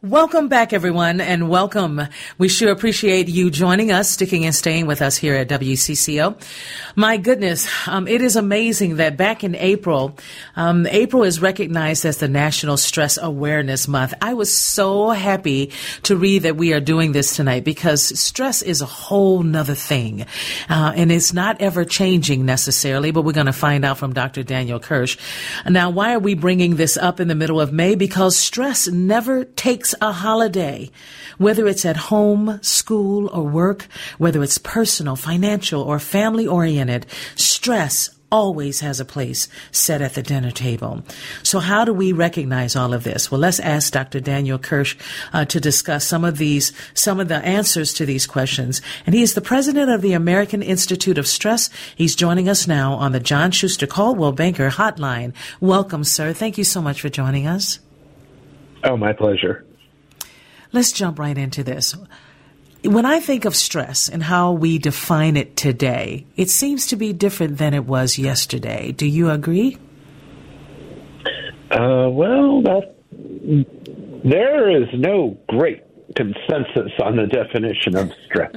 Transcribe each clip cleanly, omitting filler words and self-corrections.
Welcome back, everyone, and welcome. We sure appreciate you joining us, sticking and staying with us here at WCCO. My goodness, it is amazing that back in April, April is recognized as the National Stress Awareness Month. I was so happy to read that we are doing this tonight because stress is a whole nother thing, and it's not ever changing necessarily, but we're going to find out from Dr. Daniel Kirsch. Now, why are we bringing this up in the middle of May? Because stress never takes a holiday, whether it's at home, school, or work, whether it's personal, financial, or family-oriented, stress always has a place set at the dinner table. So how do we recognize all of this? Well, let's ask Dr. Daniel Kirsch to discuss some of the answers to these questions. And he is the president of the American Institute of Stress. He's joining us now on the John Schuster Caldwell Banker Hotline. Welcome, sir. Thank you so much for joining us. Oh, my pleasure. Let's jump right into this. When I think of stress and how we define it today, it seems to be different than it was yesterday. Do you agree? There is no great consensus on the definition of stress.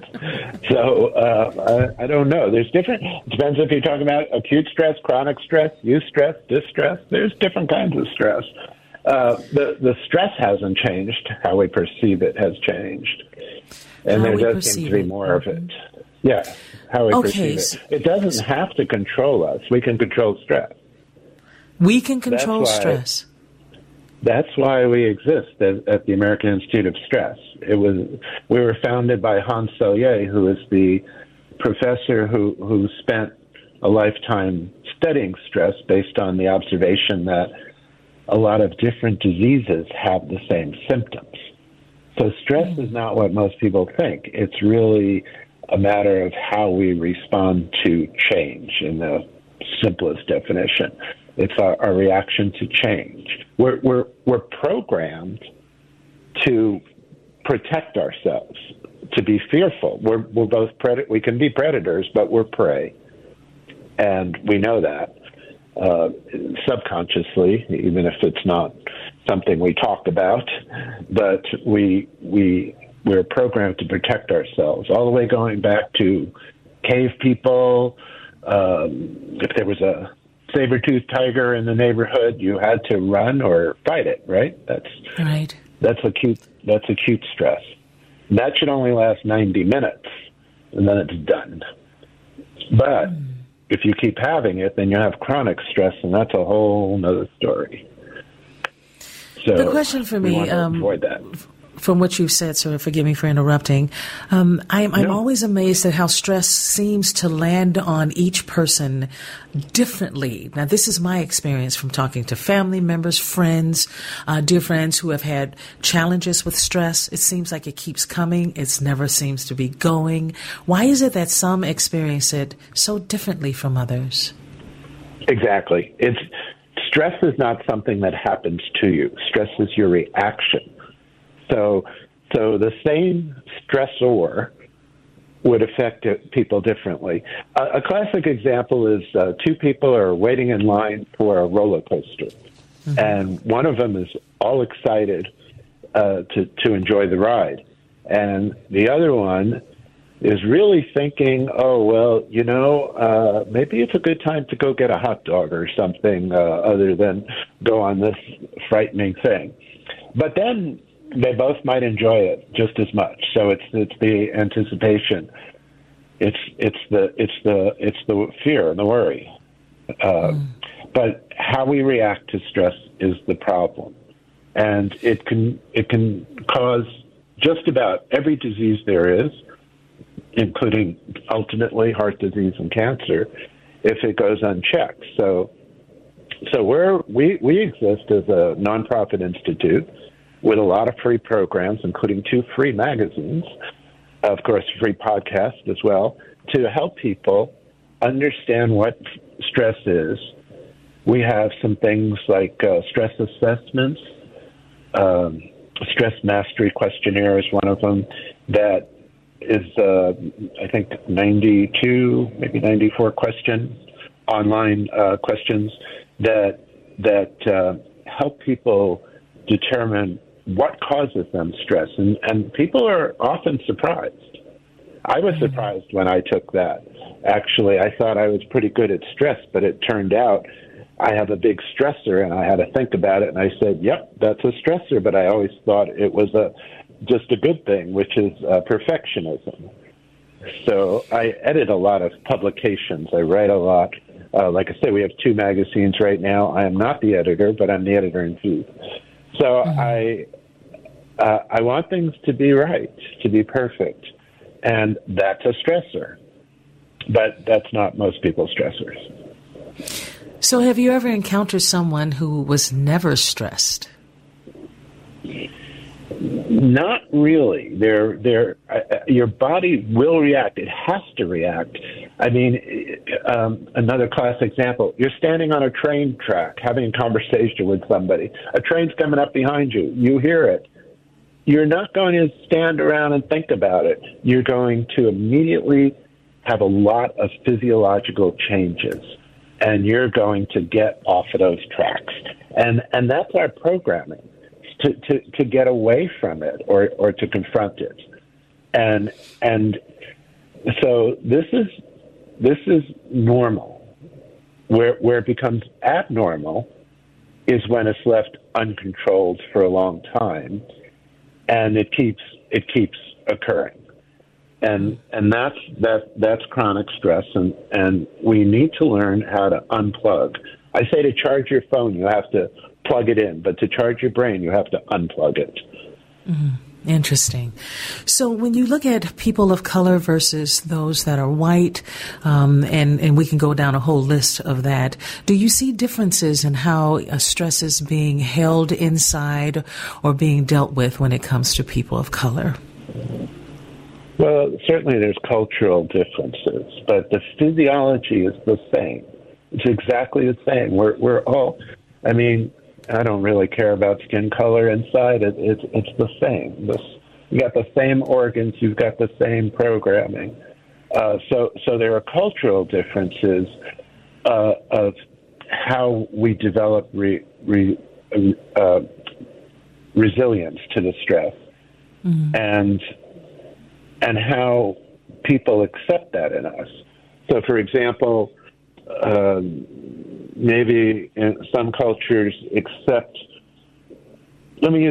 So I don't know. It depends if you're talking about acute stress, chronic stress, eustress, distress. There's different kinds of stress. The stress hasn't changed. How we perceive it has changed. And there does seem to be more of it. Yeah, how we perceive it. It doesn't have to control us. We can control stress. We can control stress. That's why we exist at the American Institute of Stress. We were founded by Hans Selye, who is the professor who spent a lifetime studying stress based on the observation that a lot of different diseases have the same symptoms. So stress is not what most people think. It's really a matter of how we respond to change in the simplest definition. It's our reaction to change. We're programmed to protect ourselves, to be fearful. We're both we can be predators, but we're prey, and we know that subconsciously, even if it's not something we talk about. But we're programmed to protect ourselves, all the way going back to cave people. If there was a saber-toothed tiger in the neighborhood, you had to run or fight it, right? That's acute stress. And that should only last 90 minutes, and then it's done. But if you keep having it, then you have chronic stress, and that's a whole nother story. So the question for me, avoid that. From what you've said, sir, forgive me for interrupting, I'm always amazed at how stress seems to land on each person differently. Now, this is my experience from talking to family members, friends, dear friends who have had challenges with stress. It seems like it keeps coming. It never seems to be going. Why is it that some experience it so differently from others? Exactly. Stress is not something that happens to you. Stress is your reaction. So the same stressor would affect people differently. A classic example is two people are waiting in line for a roller coaster, and one of them is all excited to enjoy the ride, and the other one is really thinking, maybe it's a good time to go get a hot dog or something other than go on this frightening thing. But then they both might enjoy it just as much. So it's the anticipation, it's the fear and the worry. But how we react to stress is the problem, and it can cause just about every disease there is, including ultimately heart disease and cancer, if it goes unchecked. So we exist as a nonprofit institute with a lot of free programs, including 2 free magazines, of course, free podcasts as well, to help people understand what stress is. We have some things like stress assessments. Stress Mastery Questionnaire is one of them that is, I think, 92, maybe 94 online questions that help people determine what causes them stress, and people are often surprised. I was surprised when I took that. Actually, I thought I was pretty good at stress, but it turned out I have a big stressor, and I had to think about it, and I said, yep, that's a stressor, but I always thought it was just a good thing, which is perfectionism. So I edit a lot of publications. I write a lot. Like I say, we have 2 magazines right now. I am not the editor, but I'm the editor-in-chief. So I want things to be right, to be perfect, and that's a stressor. But that's not most people's stressors. So have you ever encountered someone who was never stressed? Not really. Your body will react. It has to react. I mean, another classic example, you're standing on a train track having a conversation with somebody. A train's coming up behind you. You hear it. You're not going to stand around and think about it. You're going to immediately have a lot of physiological changes, and you're going to get off of those tracks. And that's our programming. To get away from it or to confront it, and so this is normal. Where it becomes abnormal is when it's left uncontrolled for a long time, and it keeps occurring, and that's chronic stress, and we need to learn how to unplug. I say to charge your phone, you have to plug it in, but to charge your brain, you have to unplug it. Interesting. So when you look at people of color versus those that are white, and we can go down a whole list of that, do you see differences in how stress is being held inside or being dealt with when it comes to people of color? Well, certainly there's cultural differences, but the physiology is the same. It's exactly the same. We're all, I mean, I don't really care about skin color inside. It's the same. You got the same organs. You've got the same programming. So there are cultural differences of how we develop resilience to the stress, and how people accept that in us. So, for example, maybe in some cultures accept, let me use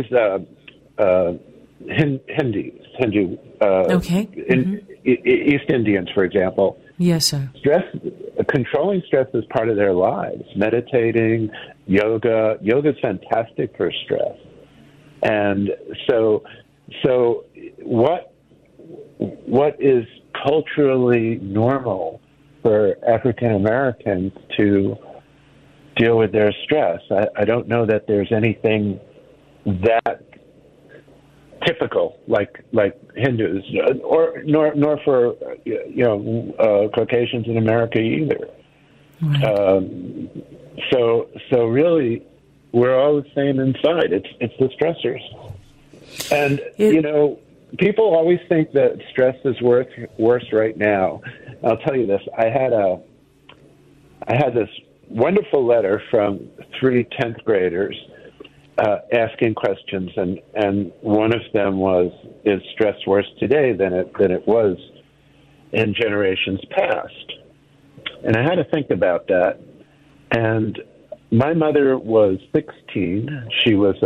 Hindu, okay. East Indians, for example. Yes, sir. Controlling stress is part of their lives. Meditating, yoga is fantastic for stress. And so what is culturally normal for African Americans to deal with their stress? I don't know that there's anything that typical like Hindus, or nor for Caucasians in America either. Right. So really, we're all the same inside. It's the stressors, and people always think that stress is worse right now. I'll tell you this: I had this wonderful letter from 3 10th graders asking questions, and one of them was, "Is stress worse today than it was in generations past?" And I had to think about that. And my mother was 16. She was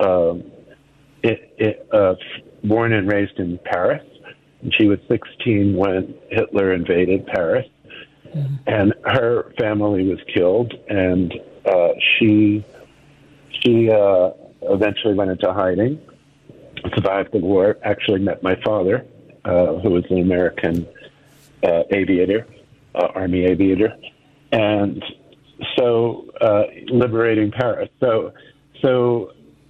born and raised in Paris. And she was 16 when Hitler invaded Paris. Mm-hmm. And her family was killed, and she eventually went into hiding, survived the war, actually met my father, who was an American aviator, Army aviator, and so liberating Paris. So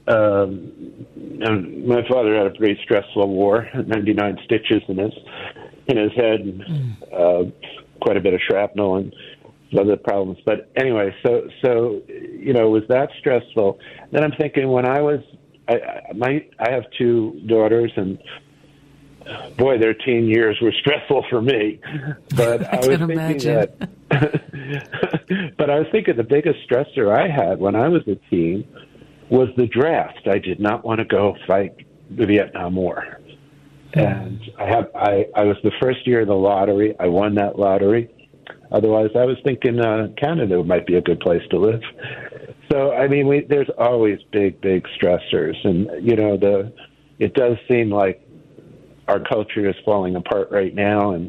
my father had a pretty stressful war, 99 stitches in his head, and quite a bit of shrapnel and other problems. But anyway, so was that stressful? Then I'm thinking, when I have 2 daughters, and boy, their teen years were stressful for me. But I was thinking but I was thinking the biggest stressor I had when I was a teen was the draft. I did not want to go fight the Vietnam War. And I was the first year of the lottery. I won that lottery. Otherwise, I was thinking Canada might be a good place to live. So, I mean, there's always big stressors. And, it does seem like our culture is falling apart right now. And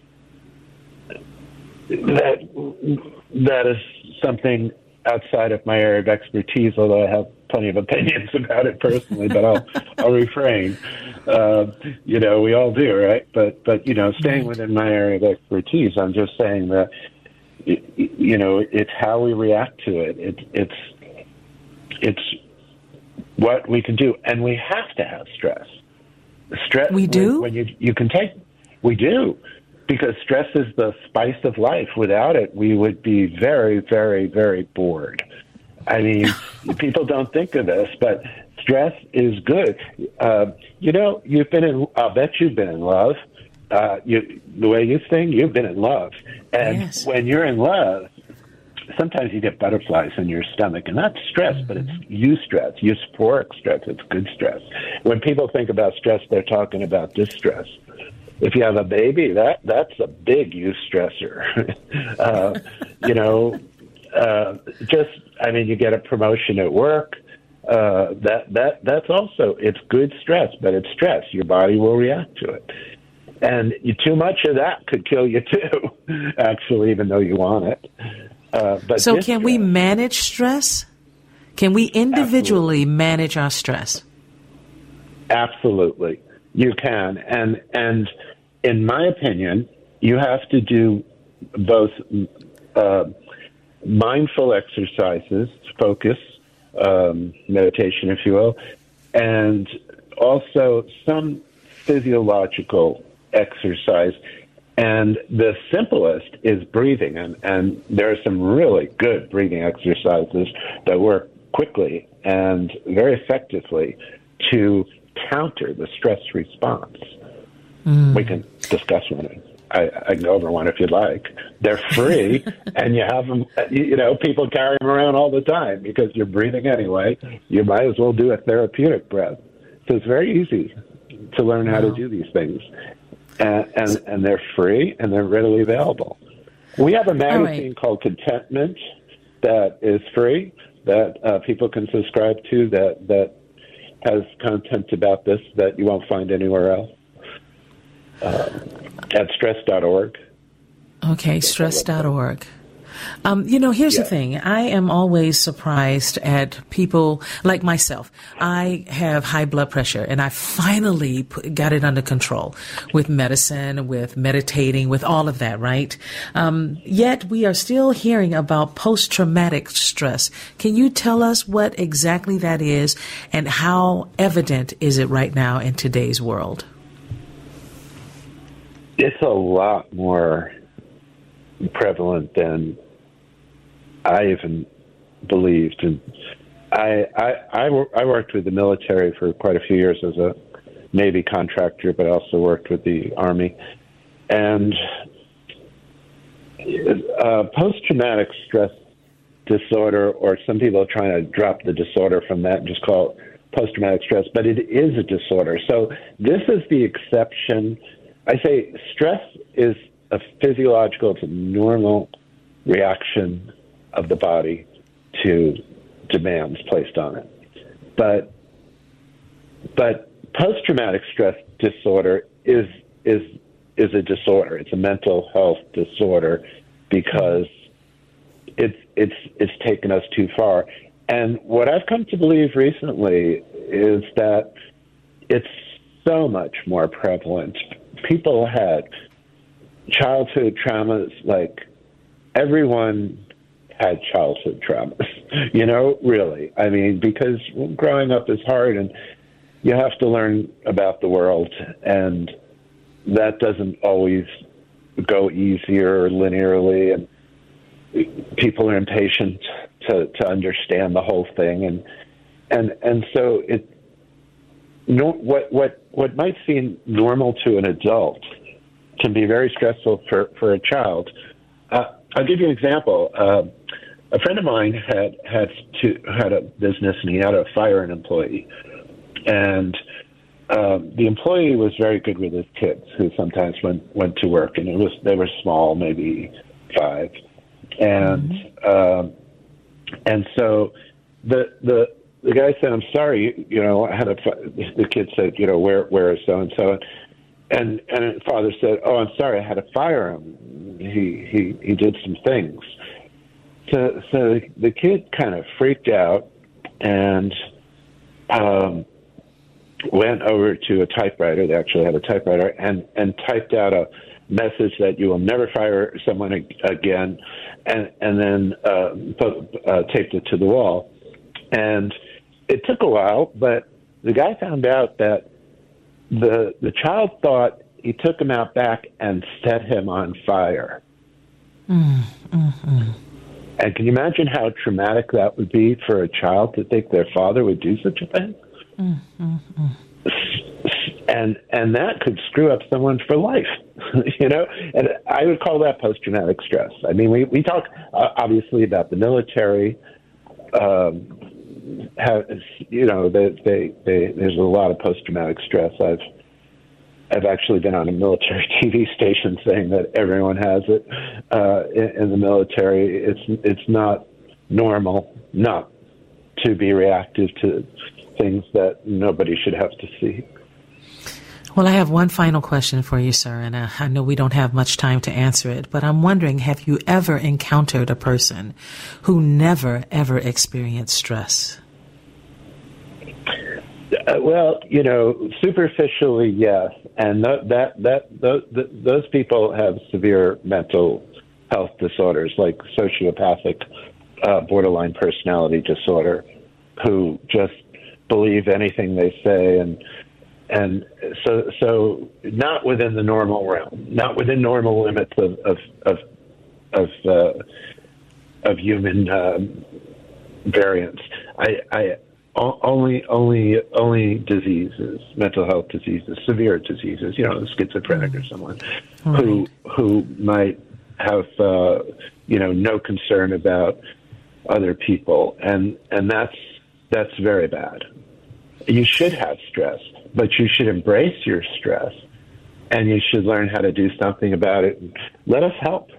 that is something outside of my area of expertise, although I have plenty of opinions about it personally, but I'll refrain. We all do, right? But staying within my area of expertise, I'm just saying that, it's how we react to it. It's what we can do, and we have to have stress. Stress. We do? When you can take, we do. Because stress is the spice of life. Without it, we would be very, very, very bored. I mean, people don't think of this, but stress is good. I'll bet you've been in love. The way you sing, you've been in love. And yes. When you're in love, sometimes you get butterflies in your stomach, and that's stress, but it's eustress, euphoric stress. It's good stress. When people think about stress, they're talking about distress. If you have a baby, that's a big use stressor. You get a promotion at work. That's also, it's good stress, but it's stress. Your body will react to it. And too much of that could kill you too, actually, even though you want it. So can we manage stress? Can we individually manage our stress? Absolutely. You can. And in my opinion, you have to do both mindful exercises, focus, meditation, if you will, and also some physiological exercise. And the simplest is breathing. And there are some really good breathing exercises that work quickly and very effectively to counter the stress response. We can discuss one. I can go over one if you'd like. They're free, and you have them, people carry them around all the time because you're breathing anyway. You might as well do a therapeutic breath. So it's very easy to learn how to do these things. And they're free, and they're readily available. We have a magazine called Contentment that is free, that people can subscribe to, that has content about this that you won't find anywhere else. At stress.org. Okay, stress.org. Here's the thing. I am always surprised at people like myself. I have high blood pressure, and I finally got it under control with medicine, with meditating, with all of that, right? Yet we are still hearing about post-traumatic stress. Can you tell us what exactly that is and how evident is it right now in today's world? It's a lot more prevalent than I even believed. And I worked with the military for quite a few years as a Navy contractor, but also worked with the Army. And post-traumatic stress disorder, or some people are trying to drop the disorder from that and just call it post-traumatic stress, but it is a disorder. So this is the exception. I say stress is a physiological, it's a normal reaction of the body to demands placed on it. But post-traumatic stress disorder is a disorder. It's a mental health disorder because it's taken us too far. And what I've come to believe recently is that it's so much more prevalent. People had childhood traumas, like everyone had childhood traumas, really. I mean, because growing up is hard and you have to learn about the world, and that doesn't always go easier or linearly, and people are impatient to understand the whole thing. And so what might seem normal to an adult can be very stressful for a child. I'll give you an example. a friend of mine had a business, and he had to fire an employee, and the employee was very good with his kids, who sometimes went to work, and they were small, maybe 5, and so the guy said, "I'm sorry, I had the kid said, where is so and so." And the father said, "Oh, I'm sorry, I had to fire him. He did some things." So the kid kind of freaked out and went over to a typewriter. They actually had a typewriter, and typed out a message that you will never fire someone again, and then taped it to the wall. And it took a while, but the guy found out that the child thought he took him out back and set him on fire. Mm-hmm. And can you imagine how traumatic that would be for a child to think their father would do such a thing? Mm-hmm. And that could screw up someone for life, And I would call that post-traumatic stress. I mean, we talk obviously about the military. There's a lot of post-traumatic stress. I've actually been on a military TV station saying that everyone has it in the military. It's not normal not to be reactive to things that nobody should have to see. Well, I have one final question for you, sir, and I know we don't have much time to answer it, but I'm wondering, have you ever encountered a person who never, ever experienced stress? Well, superficially, yes, and those people have severe mental health disorders, like sociopathic borderline personality disorder, who just believe anything they say, and so not within the normal realm, not within normal limits of human variance. Only diseases, mental health diseases, severe diseases, schizophrenic or someone who might have no concern about other people, and that's very bad. You should have stress, but you should embrace your stress, and you should learn how to do something about it. Let us help.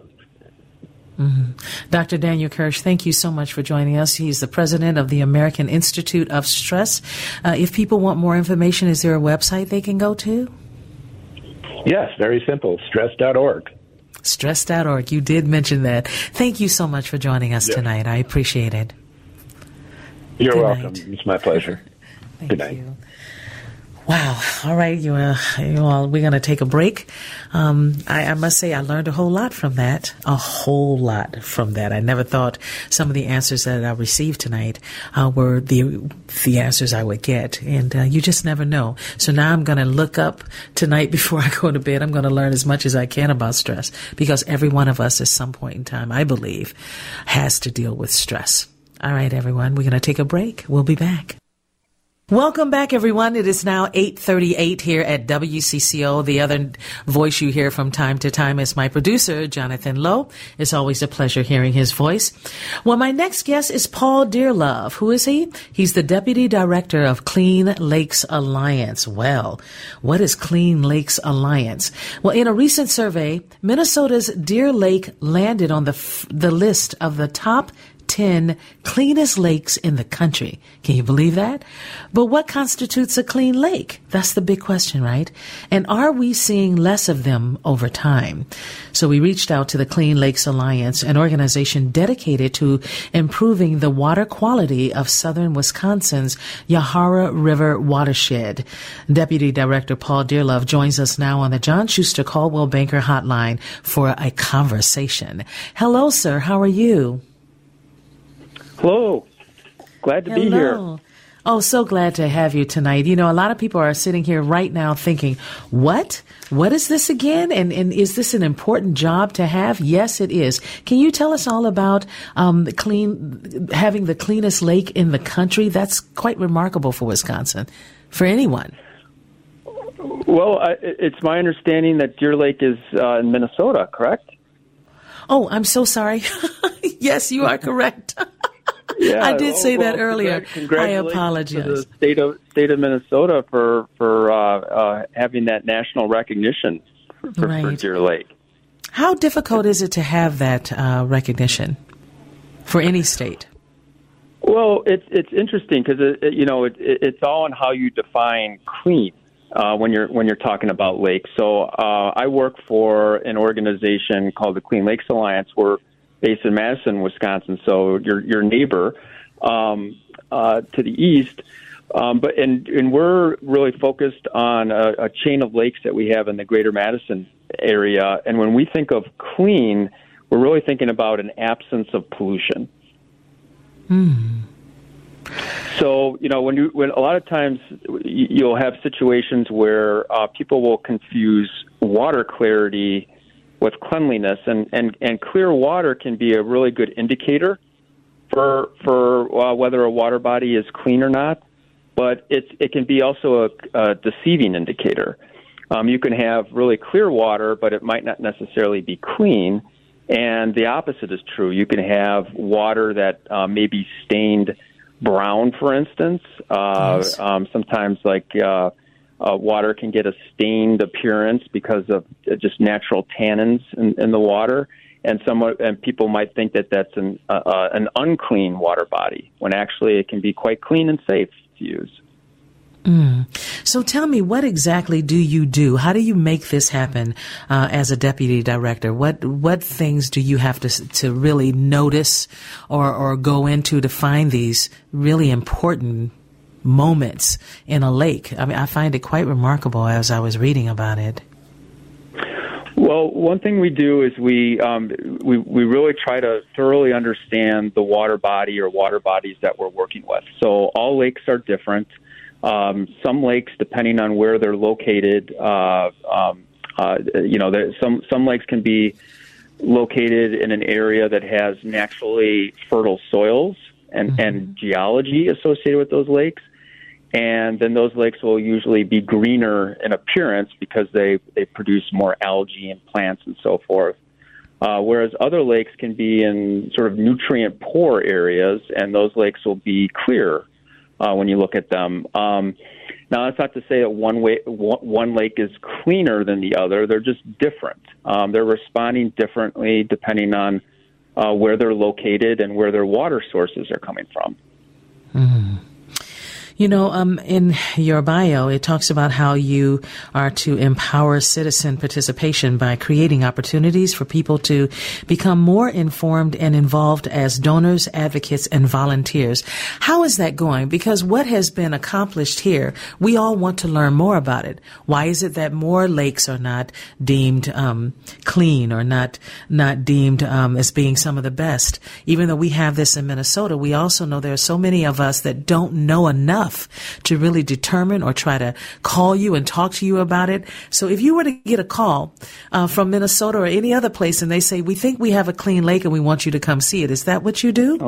Mm-hmm. Dr. Daniel Kirsch, thank you so much for joining us. He's the president of the American Institute of Stress. If people want more information, is there a website they can go to? Yes, very simple, stress.org. Stress.org. You did mention that. Thank you so much for joining us tonight. I appreciate it. You're Good welcome. night. It's my pleasure. Good night. Wow. All right. You all, we're going to take a break. I must say I learned a whole lot from that. A whole lot from that. I never thought some of the answers that I received tonight were the answers I would get. And you just never know. So now I'm going to look up tonight before I go to bed. I'm going to learn as much as I can about stress, because every one of us at some point in time, I believe, has to deal with stress. All right, everyone. We're going to take a break. We'll be back. Welcome back, everyone. It is now 8:38 here at WCCO. The other voice you hear from time to time is my producer, Jonathan Lowe. It's always a pleasure hearing his voice. Well, my next guest is Paul Dearlove. Who is he? He's the Deputy Director of Clean Lakes Alliance. Well, what is Clean Lakes Alliance? Well, in a recent survey, Minnesota's Deer Lake landed on the list of the top 10 cleanest lakes in the country. Can you believe that? But what constitutes a clean lake? That's the big question, right? And are we seeing less of them over time? So we reached out to the Clean Lakes Alliance, an organization dedicated to improving the water quality of southern Wisconsin's Yahara River watershed. Deputy Director Paul Dearlove joins us now on the John Schuster Coldwell Banker Hotline for a conversation. Hello, sir. How are you? Hello. Glad to be here. Oh, so glad to have you tonight. A lot of people are sitting here right now thinking, what? What is this again? And is this an important job to have? Yes, it is. Can you tell us all about having the cleanest lake in the country? That's quite remarkable for Wisconsin, for anyone. Well, it's my understanding that Deer Lake is in Minnesota, correct? Oh, I'm so sorry. Yes, you are correct. Yeah, I did say that earlier. I apologize. To the state of Minnesota for having that national recognition for Deer Lake. How difficult is it to have that recognition for any state? Well, it's interesting because it's all on how you define clean when you're talking about lakes. So I work for an organization called the Clean Lakes Alliance. We're based in Madison, Wisconsin. So your neighbor to the east. But we're really focused on a chain of lakes that we have in the greater Madison area. And when we think of clean, we're really thinking about an absence of pollution. So, when a lot of times you'll have situations where people will confuse water clarity with cleanliness, and clear water can be a really good indicator for whether a water body is clean or not. But it can be also a deceiving indicator. You can have really clear water, but it might not necessarily be clean. And the opposite is true. You can have water that may be stained brown, for instance. Yes. Sometimes, water can get a stained appearance because of just natural tannins in the water. And people might think that that's an unclean water body, when actually it can be quite clean and safe to use. So tell me, what exactly do you do? How do you make this happen as a deputy director? What things do you have to really notice or go into to find these really important moments in a lake? I mean, I find it quite remarkable as I was reading about it. Well, one thing we do is we really try to thoroughly understand the water body or water bodies that we're working with. So all lakes are different. Some lakes, depending on where they're located, some lakes can be located in an area that has naturally fertile soils and geology associated with those lakes. And then those lakes will usually be greener in appearance because they produce more algae and plants and so forth. Whereas other lakes can be in sort of nutrient poor areas, and those lakes will be clear when you look at them. Now, that's not to say that one lake is cleaner than the other. They're just different. They're responding differently depending on where they're located and where their water sources are coming from. Mm-hmm. In your bio, it talks about how you are to empower citizen participation by creating opportunities for people to become more informed and involved as donors, advocates, and volunteers. How is that going? Because what has been accomplished here, we all want to learn more about it. Why is it that more lakes are not deemed clean or not deemed as being some of the best? Even though we have this in Minnesota, we also know there are so many of us that don't know enough to really determine or try to call you and talk to you about it. So if you were to get a call from Minnesota or any other place and they say, we think we have a clean lake and we want you to come see it, is that what you do?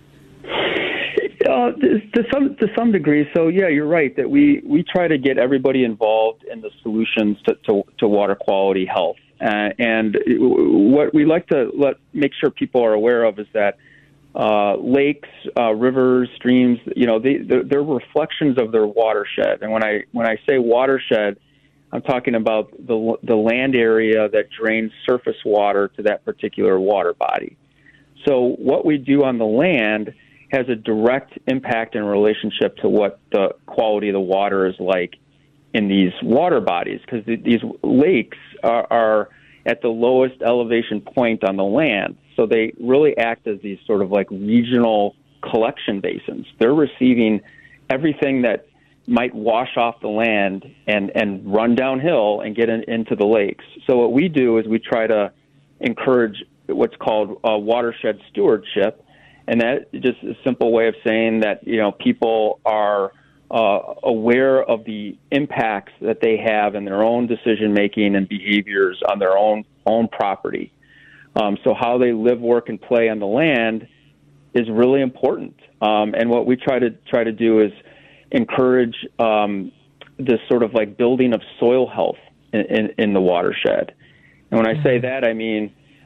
To some degree. So, yeah, you're right that we try to get everybody involved in the solutions to water quality health. And what we like to make sure people are aware of is that lakes, rivers, streams, they're reflections of their watershed. And when I say watershed, I'm talking about the land area that drains surface water to that particular water body. So what we do on the land has a direct impact in relationship to what the quality of the water is like in these water bodies, because these lakes are at the lowest elevation point on the land. So they really act as these sort of like regional collection basins. They're receiving everything that might wash off the land and run downhill and get into the lakes. So what we do is we try to encourage what's called watershed stewardship. And that is just a simple way of saying that, people are aware of the impacts that they have in their own decision-making and behaviors on their own property. So how they live, work, and play on the land is really important. And what we try to do is encourage this sort of like building of soil health in the watershed. And when I say that, I mean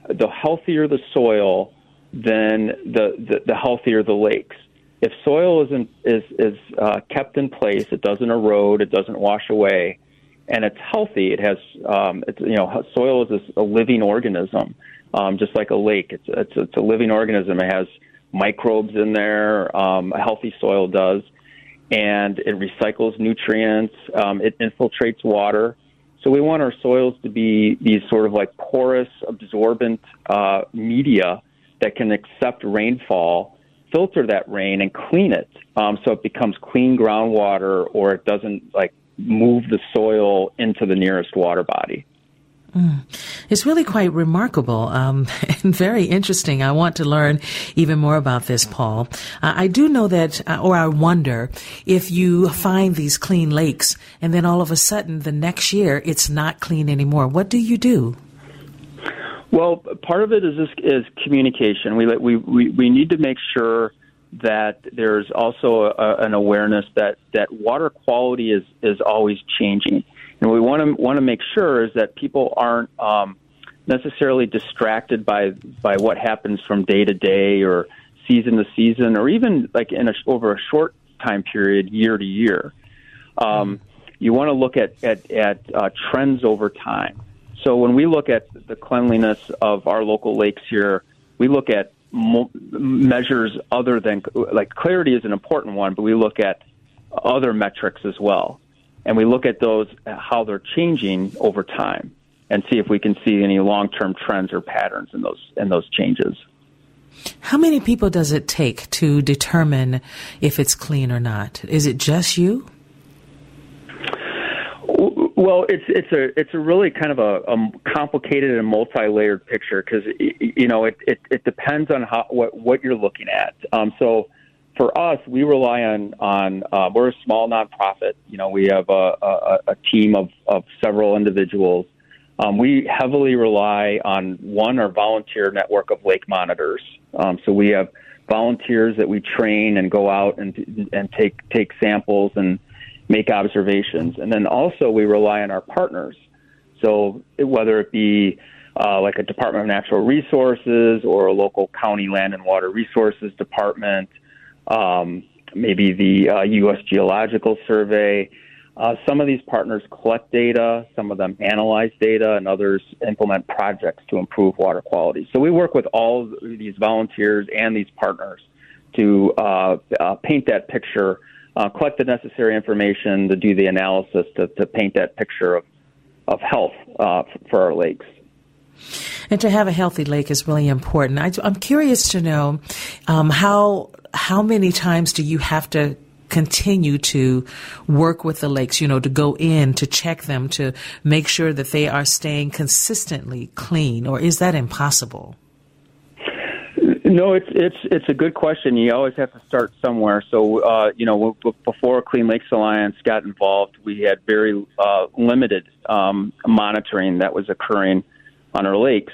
the healthier the soil, then the healthier the lakes. If soil is kept in place, it doesn't erode, it doesn't wash away, and it's healthy. It has soil is a living organism, just like a lake. It's a living organism. It has microbes in there. A healthy soil does, and it recycles nutrients. It infiltrates water. So we want our soils to be these sort of like porous, absorbent media that can accept rainfall, filter that rain, and clean it, so it becomes clean groundwater, or it doesn't like move the soil into the nearest water body. It's really quite remarkable and very interesting. I want to learn even more about this, Paul. I do know that, or I wonder, if you find these clean lakes and then all of a sudden the next year it's not clean anymore. What do you do? Well, part of it is communication. We need to make sure that there's also an awareness that water quality is always changing. And we want to make sure is that people aren't necessarily distracted by what happens from day to day or season to season, or even like over a short time period, year to year. You want to look at trends over time. So when we look at the cleanliness of our local lakes here, we look at measures other than, like, clarity is an important one, but we look at other metrics as well. And we look at those, how they're changing over time, and see if we can see any long-term trends or patterns in those changes. How many people does it take to determine if it's clean or not? Is it just you? Well, it's a really kind of a complicated and multi-layered picture, because it depends on what you're looking at. So for us, we rely on we're a small nonprofit. We have a team of several individuals. We heavily rely on our volunteer network of lake monitors. So we have volunteers that we train and go out and take samples and make observations. And then also we rely on our partners. So whether it be like a Department of Natural Resources or a local county land and water resources department, maybe the U.S. Geological Survey. Some of these partners collect data, some of them analyze data, and others implement projects to improve water quality. So we work with all these volunteers and these partners to paint that picture, collect the necessary information to do the analysis to paint that picture of health for our lakes. And to have a healthy lake is really important. I'm curious to know how many times do you have to continue to work with the lakes, to go in, to check them, to make sure that they are staying consistently clean, or is that impossible? No, it's a good question. You always have to start somewhere. So, before Clean Lakes Alliance got involved, we had very limited monitoring that was occurring on our lakes.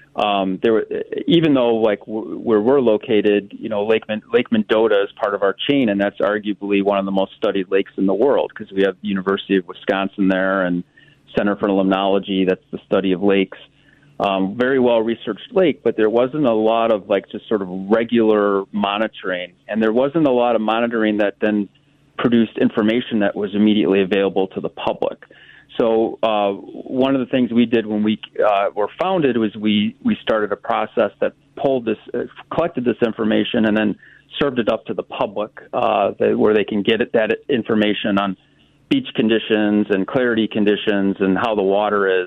Even though, like, where we're located, Lake Mendota is part of our chain, and that's arguably one of the most studied lakes in the world, because we have the University of Wisconsin there and Center for Limnology, that's the study of lakes. Very well-researched lake, but there wasn't a lot of, just sort of regular monitoring, and there wasn't a lot of monitoring that then produced information that was immediately available to the public. So one of the things we did when we were founded was we started a process that collected this information and then served it up to the public, where they can get that information on beach conditions and clarity conditions and how the water is,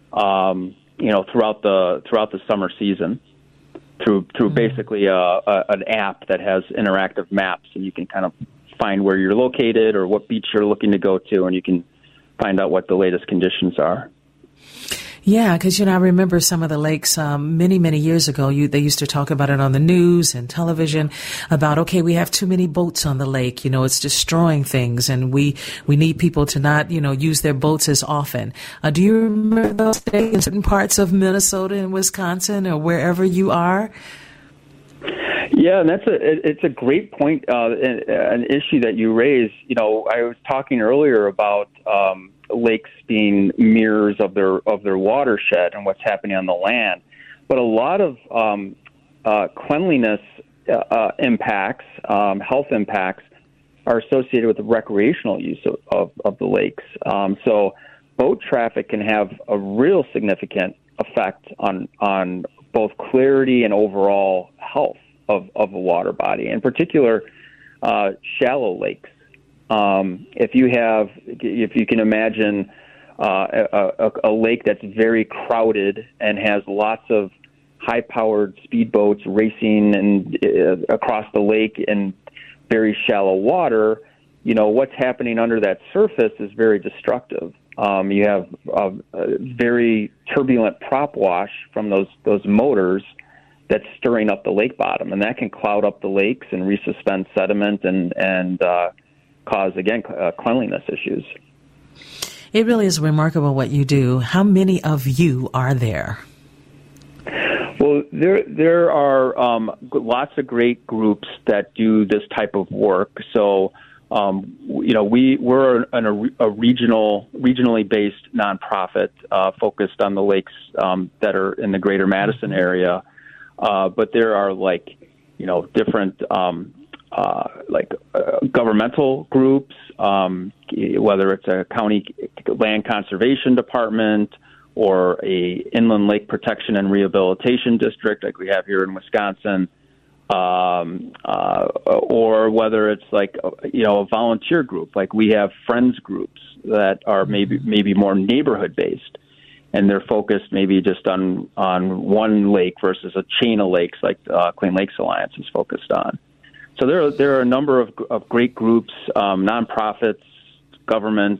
throughout the summer season, through basically an app that has interactive maps, and you can kind of find where you're located or what beach you're looking to go to, and you can find out what the latest conditions are. Yeah, because, I remember some of the lakes many, many years ago, they used to talk about it on the news and television about, okay, we have too many boats on the lake, it's destroying things, and we need people to not, use their boats as often. Do you remember those days in certain parts of Minnesota and Wisconsin or wherever you are? Yeah, and it's a great point, an issue that you raised. I was talking earlier about lakes being mirrors of their watershed and what's happening on the land. but a lot of cleanliness impacts, health impacts, are associated with the recreational use of the lakes. So boat traffic can have a real significant effect on both clarity and overall health of a water body, in particular shallow lakes. If you can imagine a lake that's very crowded and has lots of high-powered speedboats racing and across the lake in very shallow water, what's happening under that surface is very destructive. You have a very turbulent prop wash from those motors that's stirring up the lake bottom, and that can cloud up the lakes and resuspend sediment and cause, again, cleanliness issues. It really is remarkable what you do. How many of you are there? Well, there are lots of great groups that do this type of work. So, we're a regionally based nonprofit focused on the lakes that are in the greater Madison area. But there are different governmental groups, whether it's a county land conservation department or a inland lake protection and rehabilitation district like we have here in Wisconsin, or whether it's a volunteer group, like we have friends groups that are maybe more neighborhood based, and they're focused maybe just on one lake versus a chain of lakes like Clean Lakes Alliance is focused on. So there are a number of great groups, nonprofits, government,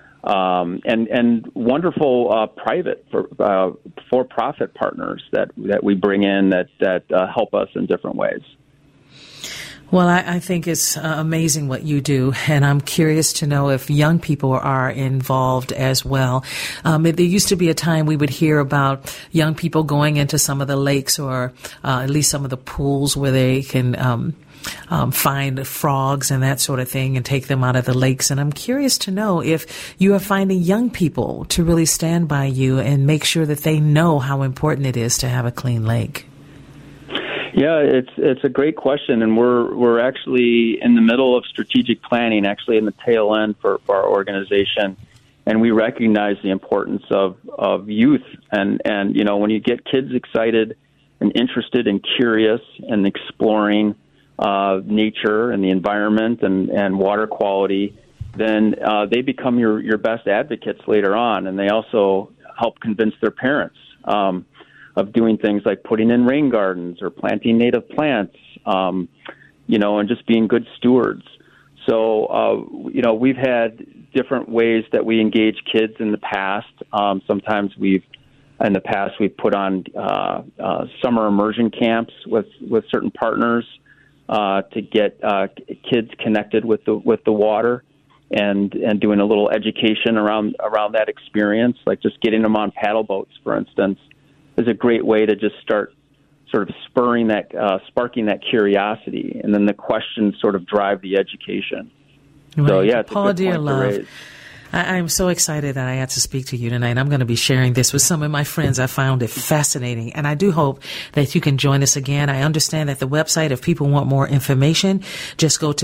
and wonderful private for-profit partners that we bring in that help us in different ways. Well, I think it's amazing what you do, and I'm curious to know if young people are involved as well. There used to be a time we would hear about young people going into some of the lakes or at least some of the pools where they can find frogs and that sort of thing and take them out of the lakes. And I'm curious to know if you are finding young people to really stand by you and make sure that they know how important it is to have a clean lake. Yeah, it's a great question, and we're actually in the middle of strategic planning, actually in the tail end for our organization, and we recognize the importance of youth, and when you get kids excited and interested and curious and exploring nature and the environment and water quality, then they become your best advocates later on, and they also help convince their parents of doing things like putting in rain gardens or planting native plants, and just being good stewards. So, we've had different ways that we engage kids in the past. Sometimes we've put on summer immersion camps with certain partners to get kids connected with the water and doing a little education around that experience, like just getting them on paddle boats, for instance, is a great way to just start sort of sparking that curiosity, and then the questions sort of drive the education. Right. So, yeah, it's Paul a good point to raise. I'm so excited that I had to speak to you tonight. I'm going to be sharing this with some of my friends. I found it fascinating, and I do hope that you can join us again. I understand that the website, if people want more information, just go to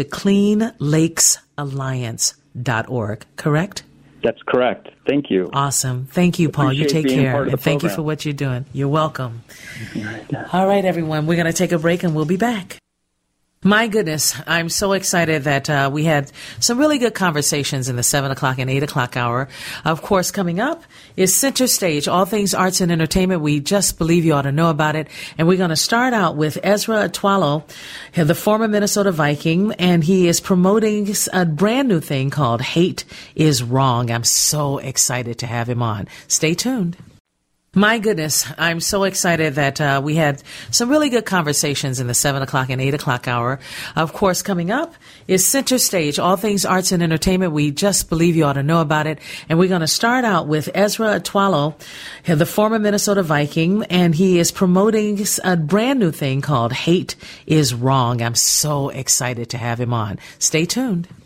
cleanlakesalliance.org, correct? That's correct. Thank you. Awesome. Thank you, Paul. You take care. And thank you for what you're doing. You're welcome. All right, everyone. We're going to take a break and we'll be back. My goodness, I'm so excited that we had some really good conversations in the 7 o'clock and 8 o'clock hour. Of course, coming up is Center Stage, all things arts and entertainment. We just believe you ought to know about it. And we're going to start out with Ezra Atwalo, the former Minnesota Viking, and he is promoting a brand new thing called Hate is Wrong. I'm so excited to have him on. Stay tuned. My goodness, I'm so excited that we had some really good conversations in the 7 o'clock and 8 o'clock hour. Of course, coming up is Center Stage, all things arts and entertainment. We just believe you ought to know about it. And we're going to start out with Ezra Atwalo, the former Minnesota Viking, and he is promoting a brand new thing called Hate is Wrong. I'm so excited to have him on. Stay tuned.